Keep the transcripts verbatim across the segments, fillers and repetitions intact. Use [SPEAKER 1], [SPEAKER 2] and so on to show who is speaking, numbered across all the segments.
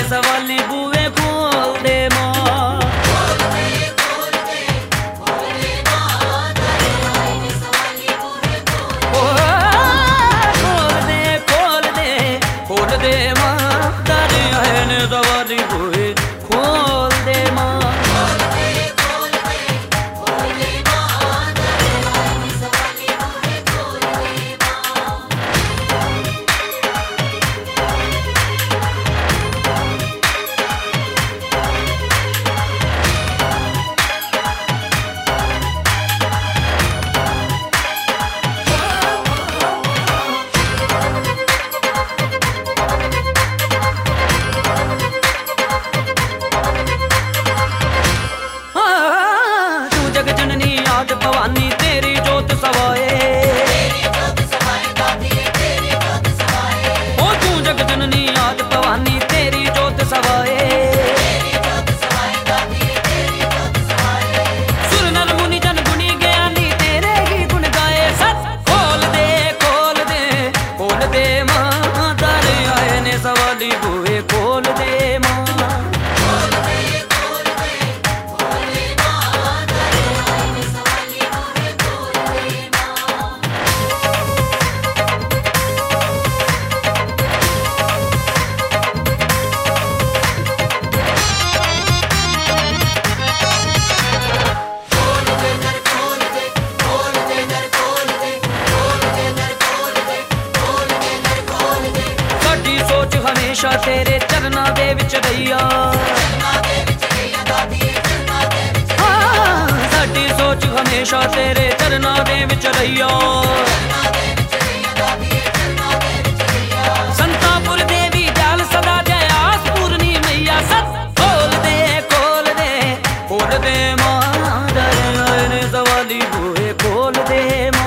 [SPEAKER 1] सवाली बूए खोल दे मां। भवानी तेरी जोत सवाए, ओ तू जग जननी आज भवानी तेरी जोत सवाए। सुर नर मुनि जन गुनी ज्ञानी तेरे ही गुण गाए। सत खोल दे खोल दे खोल दे मां, दर आए ने सवाली बुए खोल दे मां। हमेशा तेरे चरना दे विच रहिया, हाँ, साडी सोच हमेशा तेरे चरना दे विच रहिया। संतापुर देवी जाल सदा जय आस पूर्णी मैया। सत खोल दे खोल दे खोल दे मां, दर सवाली बुए खोल दे मां।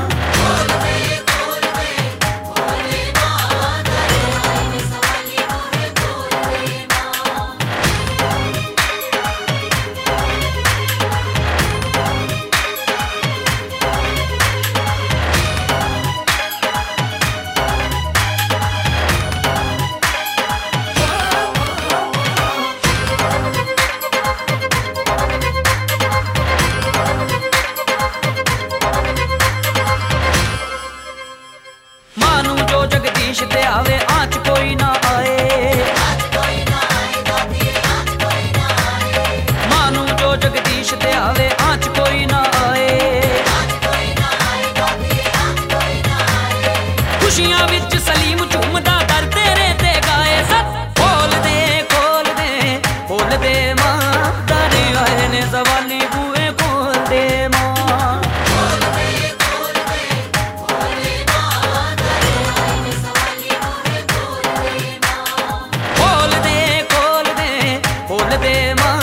[SPEAKER 1] जगदीश ते आवे आँच कोई ना आए, मानू जो जगदीश ते आवे आँच कोई ना आए। खुशियां विच सलीम झूमदा दर तेरे ते गाए। सत खोल दे खोल दे खोल दे मां, दर आए ने सवाली बुए खोल दे मां। खोल दे